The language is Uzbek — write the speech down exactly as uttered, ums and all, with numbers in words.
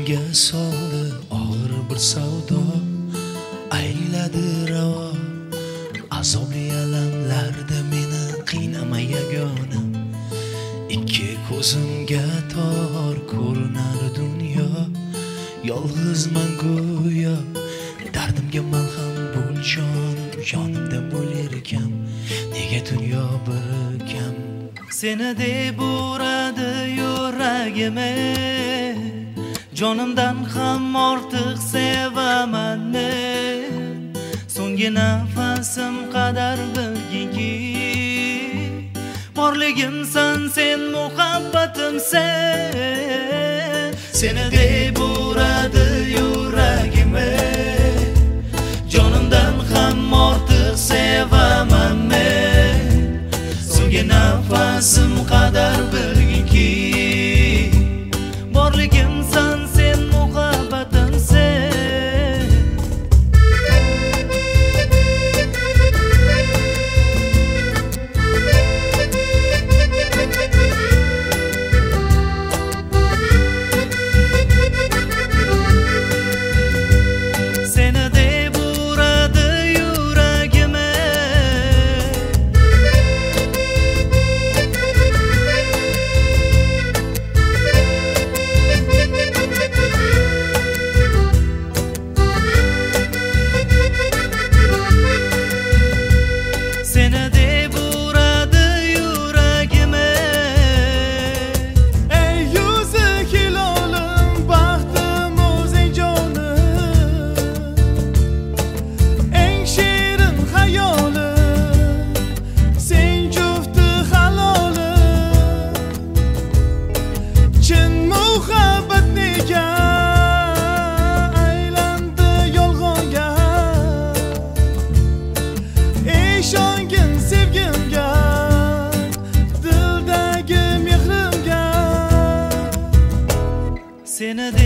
ko'nglimga soldi og'ir bir savdo, ayladi ravo azobli alamlarda meni qiynama yagona. Ikki ko'zimga tor ko'rinar dunyo, yolg'izman go'yo, dardimga malham bo'l jon, yonimda bo'larkan, nega dunyo bir kam. Seni deb uradi yuragimni, jonimdan ham ortiq sevaman. So'nggi nafasim qadar bilginki, borligimsan sen, muhabbatimsan. Seni deb uradi yuragimni, jonimdan ham ortiq sevaman men. So'nggi nafasim qadar bilginki, borligimsan sen, muhabbatimsan. Seni